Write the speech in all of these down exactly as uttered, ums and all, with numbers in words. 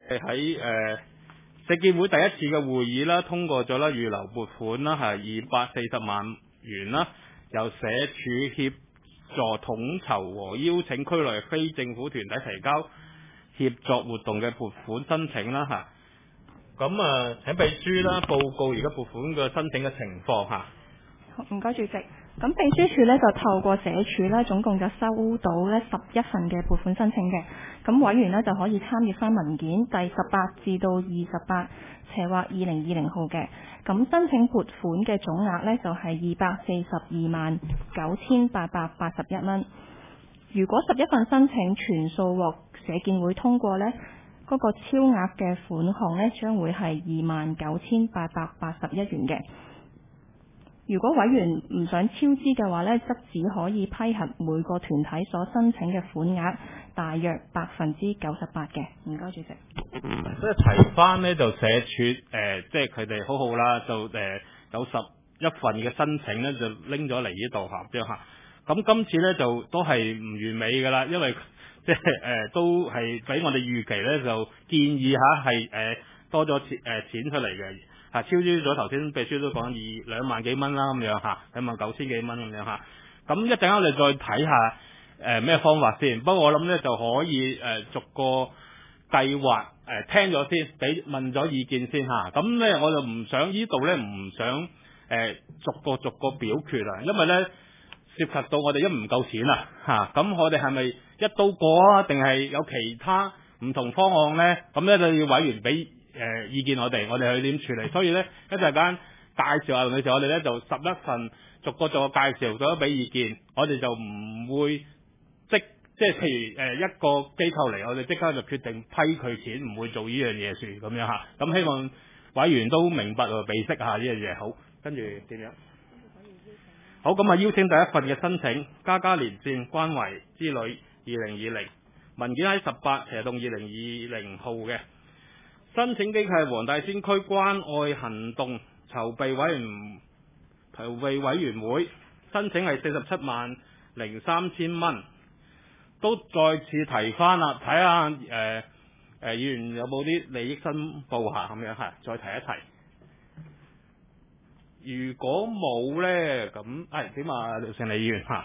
喺誒社建會第一次嘅會議啦，通過咗啦預留撥款啦，係二百四十萬元啦，由社署協助統籌和邀請區內非政府團體提交協作活動嘅撥款申請啦嚇。咁啊，請秘書啦報告而家撥款嘅申請嘅情況嚇。 唔該主席。咁秘書處咧就透過社署咧，總共就收到咧十一份嘅撥款申請嘅。咁委員咧就可以參閱翻文件第十八至到二十八斜或二零二零號嘅。咁申請撥款嘅總額咧就係二百四十二萬九千八百八十一蚊。如果十一份申請全數獲社建會通過咧，嗰、那個超額嘅款項咧將會係二萬九千八百八十一元嘅。如果委員唔想超支嘅話呢，則只可以批核每個團體所申請嘅款額大約百分之九十八嘅。唔該，主席。 即係提翻呢，就社署誒、呃，即係佢哋好好啦，就誒、呃、有十一份嘅申請呢，就拎咗嚟呢度嚇，咁嚇。咁今次呢，就都係唔完美㗎啦，因為即係誒、呃、都係比我哋預期呢，就建議嚇係誒多咗錢誒、呃、錢出嚟嘅。啊，超支咗頭先秘書都講二兩萬幾蚊啦咁樣嚇，兩萬九千幾蚊咁樣嚇。咁一陣間我哋再睇下誒咩、呃、方法先。不過我諗咧就可以誒、呃、逐個計劃誒、呃、聽咗先，俾問咗意見先嚇。咁、啊、咧我就唔想呢度咧唔想誒、呃、逐個逐個表決啊，因為咧涉及到我哋一唔夠錢啊嚇。咁我哋係咪一刀過啊？定係有其他唔同方案咧？咁咧就要委員俾誒、呃、意見我哋，我哋去點處理？所以咧一陣間介紹下嘅時候，我哋咧就十一份逐個逐個介紹，咗俾意見。我哋就唔會即即係譬如誒、呃、一個機構嚟，我哋即刻就決定批佢錢，唔會做呢樣嘢住咁樣嚇。咁希望委員都明白同備識下呢樣嘢。好，跟住點樣？好，咁啊邀請第一份嘅申請，家家連線關懷之旅二零二零文件喺十八斜洞二零二零號嘅。申請機構係黃大仙區關愛行動籌備委員籌備委員會，申請係四十七萬零三千蚊。都再次提翻啦，睇下誒誒議員有冇啲利益申報下咁樣嚇，再提一提。如果冇咧，咁誒點啊？廖成利議員嚇，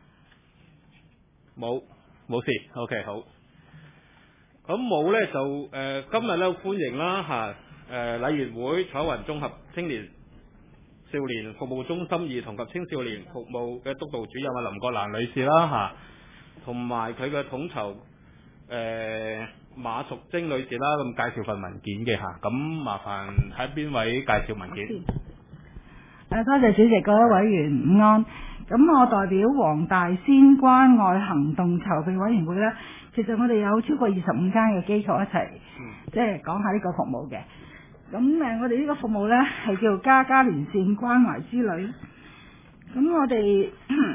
冇冇事 ，OK 好。咁冇咧就誒、呃、今日咧歡迎啦嚇誒禮員會彩雲綜合青年少年服務中心兒童及青少年服務嘅督導主任啊林國蘭女士啦嚇，同埋佢嘅統籌誒、呃、馬淑貞女士啦，咁介紹份文件嘅嚇，咁麻煩睇邊位介紹文件？ 誒多謝主席，各位委員午安。咁我代表黃大仙關愛行動籌備委員會咧。其實我哋有超過二十五間嘅機構一齊，即係講下呢個服務嘅。咁誒，我哋呢個服務呢係叫家家連線關懷之旅。咁我哋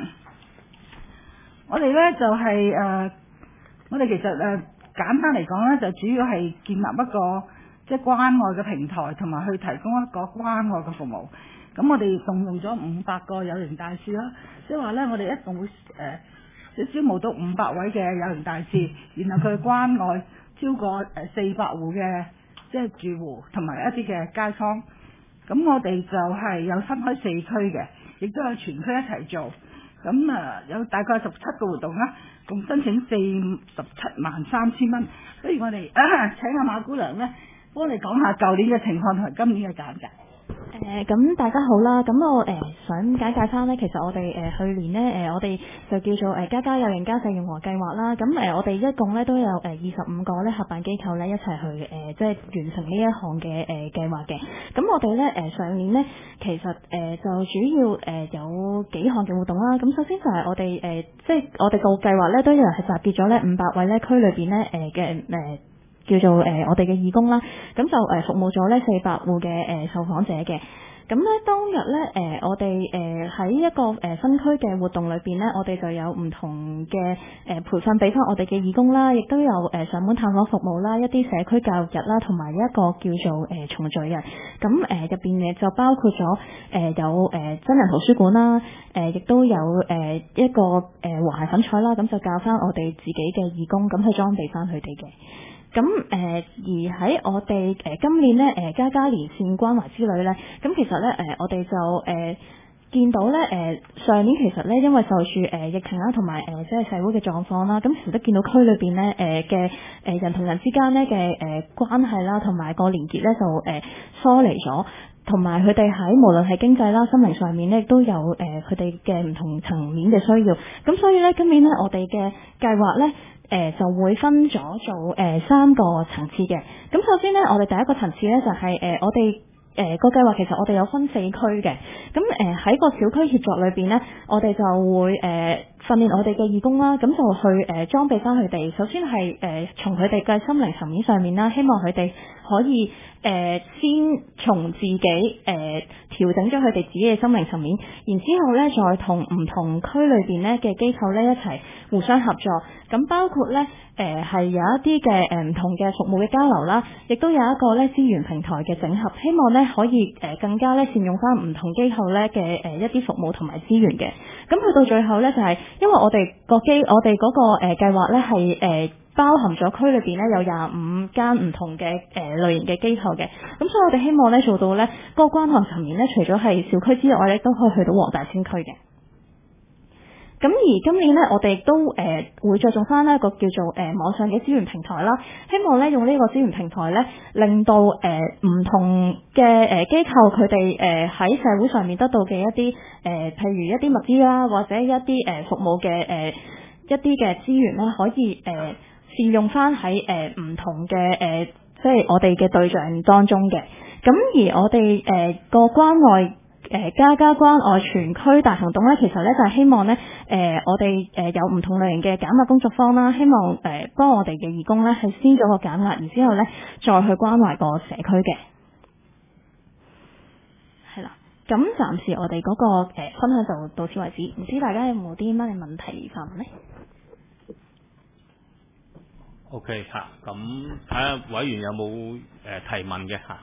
我哋呢就係、是、誒、呃，我哋其實誒、呃、簡單嚟講呢，就主要係建立一個即係、就是、關愛嘅平台，同埋去提供一個關愛嘅服務。咁我哋動用咗五百個有形大使啦，即係話呢，我哋一共會誒。呃招募到五百位嘅有形大使，然後佢關愛超過誒四百戶嘅即係住戶同埋一啲嘅街坊。咁我哋就係有分開四區嘅，亦都有全區一齊做。咁啊有大概十七個活動啦，共申請四十七萬三千蚊。不如我哋、啊、請阿馬姑娘咧幫你講下舊年嘅情況同埋今年嘅簡介。 誒咁、呃、大家好啦，咁我誒、呃、想解解翻呢。其實我哋誒、呃、去年呢，誒、呃、我哋就叫做誒、呃、家家有型家細融和計劃啦。咁誒、呃、我哋一共咧都有誒二十五個咧合辦機構咧一齊去誒、呃、即係完成呢一項嘅誒計劃嘅。咁我哋咧誒上年呢，其實誒、呃、就主要誒、呃、有幾項嘅活動啦。咁首先就係我哋誒、呃、即係我哋個計劃咧都有係集結咗咧五百位咧區裏邊咧誒嘅誒。叫做誒、呃、我哋嘅義工啦，咁就誒、呃、服務咗咧四百戶嘅誒受訪者嘅。咁咧當日咧誒我哋誒喺一個誒、呃、分區嘅活動裏邊咧，我哋就有唔同嘅誒、呃、培訓俾翻我哋嘅義工啦，亦都有誒、呃、上門探訪服務啦，一啲社區教育日啦，同埋一個叫做誒、呃、重聚日。咁誒入邊嘅就包括咗誒、呃、有誒、呃、真人圖書館啦，誒、呃、亦都有誒、呃、一個誒和諧粉彩啦，咁就教翻我哋自己嘅義工咁去裝備翻佢哋嘅。 咁誒、呃、而喺我哋誒、呃、今年咧誒家家連線關懷之旅咧，咁其實咧誒、呃、我哋就誒。呃見到咧，誒、呃、上年其實咧，因為受住誒、呃、疫情啦，同埋誒即係社會嘅狀況啦，咁其實都見到區裏邊咧，誒嘅誒人同人之間咧嘅誒關係啦，同埋個連結咧就誒、呃、疏離咗，同埋佢哋喺無論係經濟啦、心靈上面咧，都有誒佢哋嘅唔同層面嘅需要。咁所以咧，今年咧我哋嘅計劃咧，誒、呃、就會分咗做誒、呃、三個層次嘅。咁首先咧，我哋第一個層次咧就係、是、誒、呃、我哋。誒、呃、個計劃其實我哋有分四區嘅，咁誒喺個小區協作裏邊呢，我哋就會誒、呃、訓練我哋嘅義工啦，咁就去誒、呃、裝備翻佢哋。首先係誒、呃、從佢哋嘅心靈層面上面啦，希望佢哋可以誒、呃、先從自己誒、呃、調整咗佢哋自己嘅心靈層面，然之後呢，再同唔同區裏邊呢嘅機構呢一齊互相合作。咁包括呢誒係、呃、有一啲嘅誒唔同嘅服務嘅交流啦，亦都有一個呢資源平台嘅整合，希望呢可以誒、呃、更加呢善用翻唔同機構呢嘅誒一啲服務同埋資源嘅。咁去到最後呢，就係、是、因為我哋個機我哋嗰、那個誒、呃、計劃呢係誒。呃包含咗區裏邊咧有廿五間唔同嘅誒、呃、類型嘅機構嘅，咁所以我哋希望咧做到咧嗰、那個關懷層面咧，除咗係小區之外咧，都可以去到黃大仙區嘅。咁而今年咧，我哋都誒、呃、會着重翻一個叫做誒、呃、網上嘅資源平台啦，希望咧用呢個資源平台咧，令到誒唔、呃、同嘅誒、呃、機構佢哋誒喺社會上面得到嘅一啲誒、呃，譬如一啲物資啦，或者一啲誒、呃、服務嘅誒、呃、一啲嘅資源咧，可以誒。呃善用翻喺誒唔同嘅誒、呃，即係我哋嘅對象當中嘅。咁而我哋誒、呃、個關愛誒、呃、家家關愛全區大行動咧，其實咧就係、是、希望咧誒、呃、我哋誒、呃、有唔同類型嘅減壓工作坊啦，希望誒、呃、幫我哋嘅義工咧係先做個減壓，然之後咧再去關懷個社區嘅。係啦，咁暫時我哋嗰、那個、呃、分享就到此為止，唔知大家有冇啲乜嘢問題發問咧？ O K 嚇，咁睇下委員有冇誒、呃、提問嘅嚇。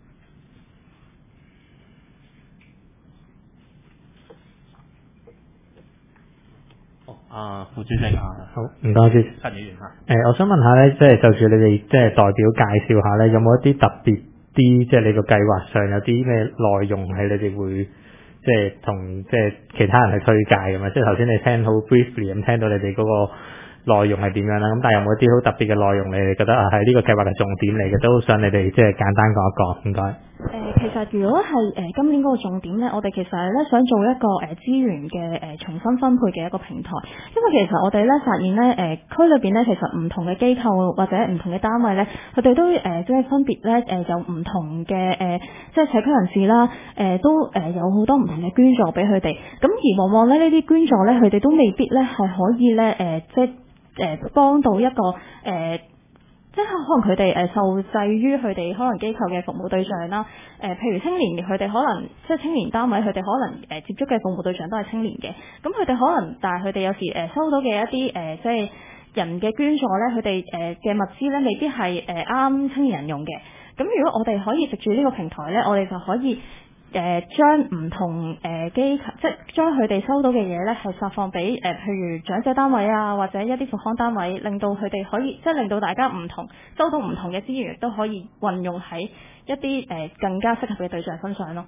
哦，啊，副主席啊， 好，唔該先。 陳議員嚇。誒、 呃，我想問下咧，即係就住你哋即係代表介紹下咧，有冇一啲特別啲，即係你個計劃上有啲咩內容係你哋會即係同即係其他人去推介㗎嘛？即係頭先你聽好 briefly 咁聽到你哋嗰、那個。內容係點樣啦？咁但係有冇啲好特別嘅內容，你哋覺得啊係呢個計劃嘅重點嚟嘅，都想你哋即係簡單講一講，唔該。誒、 呃，其實如果係誒、呃、今年嗰個重點咧，我哋其實係咧想做一個誒、呃、資源嘅誒、呃、重新分配嘅一個平台，因為其實我哋咧發現咧誒區裏邊咧其實唔同嘅機構或者唔同嘅單位咧，佢哋都誒、呃、即係分別咧誒有唔同嘅誒、呃、即係社區人士啦，誒、呃、都誒、呃、有好多唔同嘅捐助俾佢哋，咁而往往咧呢啲捐助咧佢哋都未必咧係可以咧誒、呃、即係。誒幫到一個誒、呃，即係可能佢哋誒受制於佢哋可能機構嘅服務對象啦。誒、呃，譬如青年，佢哋可能即係青年單位，佢哋可能誒、呃、接觸嘅服務對象都係青年嘅。咁佢哋可能，但係佢哋有時誒、呃、收到嘅一啲誒、呃，即係人嘅捐助咧，佢哋誒嘅物資咧，未必係誒啱青年人用嘅。咁如果我哋可以藉住呢個平台咧，我哋就可以。誒將唔同誒機構，即係將佢哋收到嘅嘢咧，係發放俾誒、呃，譬如長者單位啊，或者一啲復康單位，令到佢哋可以，即係令到大家唔同收到唔同嘅資源，都可以運用喺一啲誒、呃、更加適合嘅對象身上咯。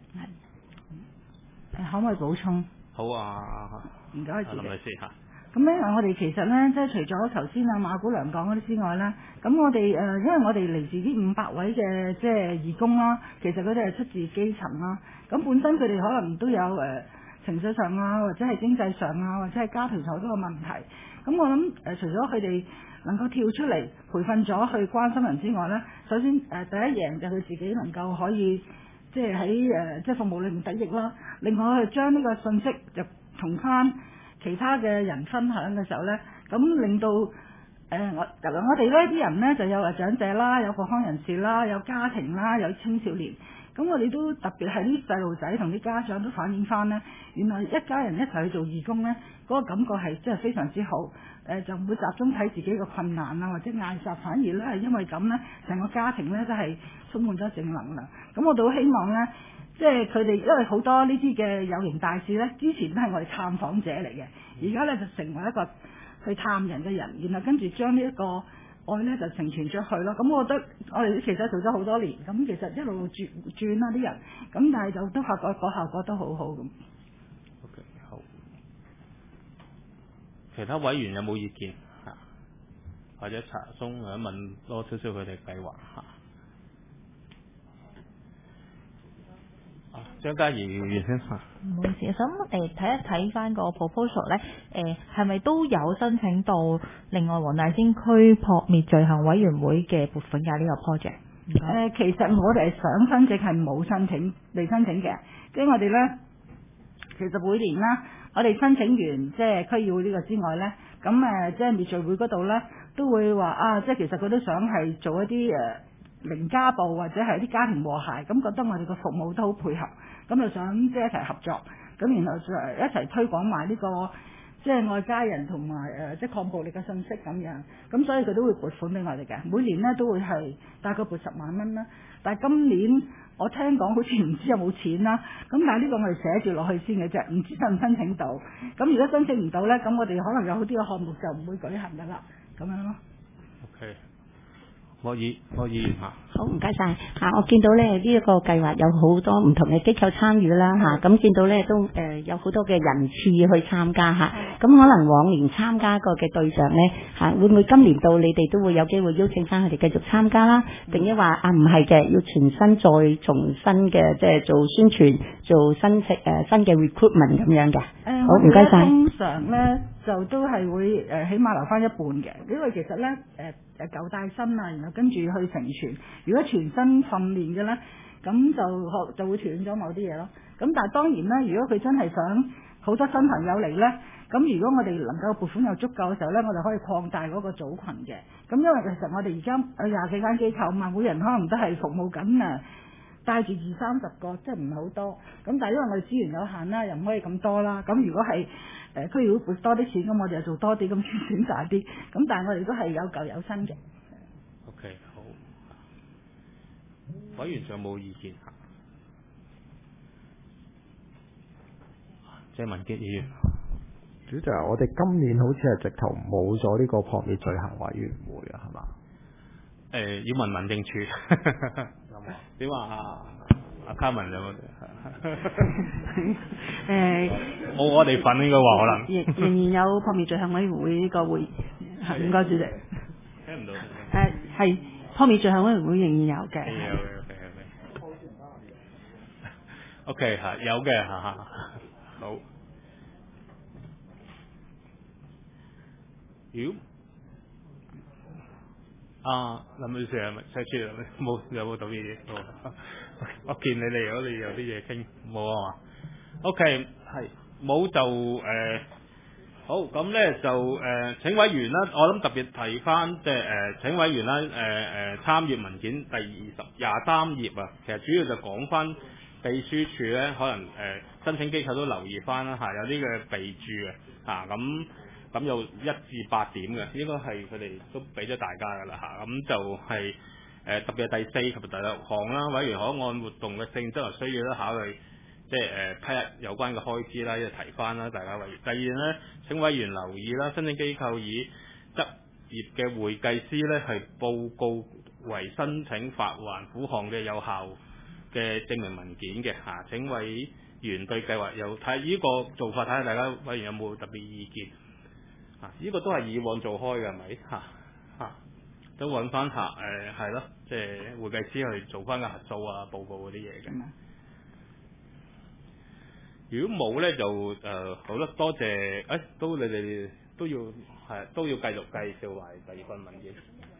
係，可唔可以補充？ 好啊， 唔該， 林女士嚇。 咁咧，我哋其實咧，即係除咗頭先阿馬姑娘講嗰啲之外咧，咁我哋誒、呃，因為我哋嚟自呢五百位嘅即係義工啦，其實佢哋係出自基層啦，咁本身佢哋可能都有誒、呃、情緒上啊，或者係經濟上啊，或者係家庭上好多個問題。咁我諗誒、呃，除咗佢哋能夠跳出嚟培訓咗去關心人之外咧，首先誒、呃、第一樣就佢自己能夠可以即係喺誒即係服務裏面得益啦。另外去將呢個信息就同翻其他嘅人分享嘅時候呢，咁令到誒、呃、我我哋呢啲人呢，就有誒長者啦，有復康人士啦，有家庭啦，有青少年。咁我哋都特別係啲細路仔同啲家長都反映翻呢，原來一家人一齊去做義工呢，嗰、那個感覺係真係非常之好。誒、呃、就唔會集中睇自己嘅困難啊，或者嗌殺，反而呢係因為咁呢，成個家庭呢都係充滿咗正能量。咁我都好希望呢。即係佢哋，因為好多呢啲嘅有形大使呢，之前都係我哋探訪者嚟嘅，而家呢就成為一個去探人嘅人，然後跟住將呢一個愛咧就承傳出去咯。咁我覺得我哋其實做咗好多年，咁其實一路轉轉啦啲人，咁但係就都發覺個效果都好好咁。 OK， 好。其他委員有冇意見嚇？或者查詢或者問多少少佢哋計劃嚇？啊，張嘉怡議員先嚇。 唔好意思，我想誒睇一睇翻個 proposal 咧，誒係咪都有申請到另外黃大仙區撲滅罪行委員會嘅撥款㗎呢個 project？ 誒、呃，其實我哋係想申請係冇申請未申請嘅，即係我哋咧，其實每年啦，我哋申請完即係區議會呢個之外咧，咁誒、呃、即係滅罪會嗰度咧都會話啊，即係其實佢都想係做一啲誒。呃零家暴或者係啲家庭和諧，咁覺得我哋個服務都好配合，咁就想即係一齊合作，咁然後就一齊推廣埋呢個即係愛家人同埋誒即係抗暴力嘅信息咁樣，咁所以佢都會撥款俾我哋嘅，每年咧都會係大概撥十萬蚊啦。但係今年我聽講好似唔知有冇錢啦，咁但係呢個我哋寫住落去先嘅啫，唔知申唔申請到。咁如果申請唔到咧，咁我哋可能有好啲嘅項目就唔會舉行噶啦，咁樣咯。 OK。可以，可以嚇。 好，唔該晒嚇。我見到咧呢一個計劃有好多唔同嘅機構參與啦嚇，咁見到咧都誒有好多嘅人次去參加嚇。咁可能往年參加過嘅對象咧嚇，會唔會今年到你哋都會有機會邀請翻佢哋繼續參加啦？定一話啊唔係嘅，要全新再重新嘅即係做宣傳、做新誒、呃、新嘅 recruitment 咁樣嘅。 誒， 好，唔該晒。 通常咧就都係會誒、呃，起碼留翻一半嘅，因為其實咧誒誒舊帶新啊，然後跟住去成全。如果全新訓練嘅咧，咁就學就會斷咗某啲嘢咯。咁但係當然咧，如果佢真係想好多新朋友嚟咧，咁如果我哋能夠撥款又足夠嘅時候咧，我哋可以擴大嗰個組群嘅。咁因為其實我哋而家有廿幾間機構嘛，每人可能都係服務緊啊。帶住二三十個，即係唔係好多。咁但係因為我哋資源有限啦，又唔可以咁多啦。咁如果係誒區議會撥多啲錢，咁我哋就做多啲，咁先選擇啲。咁但係我哋都係有舊有新嘅。 OK， 好。委員仲有冇意見嚇？謝文傑議員。 主席，我哋今年好似係直頭冇咗呢個撲滅罪行委員會啊，係嘛？ 誒、呃，要問民政處。點話啊？阿卡文有冇？ 誒， 冇我哋份應該話可能。 仍仍然有撲滅罪行委員會呢個會，唔該主席。 聽唔到。 誒係撲滅罪行委員會仍然有嘅。 有嘅，OK OK。OK 嚇，有嘅嚇嚇。好。妖。啊，林女士係咪寫出嚟？冇有冇到啲嘢？我見你哋如果你有啲嘢傾，冇啊嘛 ？OK，係冇就誒、呃、好咁咧就誒、呃、請委員啦，我諗特別提翻即係誒請委員啦誒誒參閱文件第二十廿三頁啊，其實主要就講翻秘書處咧，可能誒、呃、申請機構都留意翻啦嚇，有啲嘅備註啊嚇咁。咁有一至八點嘅，應該係佢哋都俾咗大家㗎啦嚇，咁就係、是、誒、呃、特別係第四及第六項啦，委員可按活動嘅性質同需要咧考慮，即係誒批核有關嘅開支啦，一提翻啦，大家委員。第二咧，請委員留意啦，申請機構以執業嘅會計師咧係報告為申請發還款項嘅有效嘅證明文件嘅嚇。請委員對計劃有睇呢個做法，睇下大家委員有冇特別意見。啊！呢、這個都係以往做開嘅，係咪？嚇、啊、嚇、啊，都揾翻下誒係咯，即係會計師去做翻個核數啊、報告嗰啲嘢嘅。嗯、如果冇咧，就誒、呃、好啦，多謝誒、哎，都你哋都要係都要繼續介紹埋第二份文件。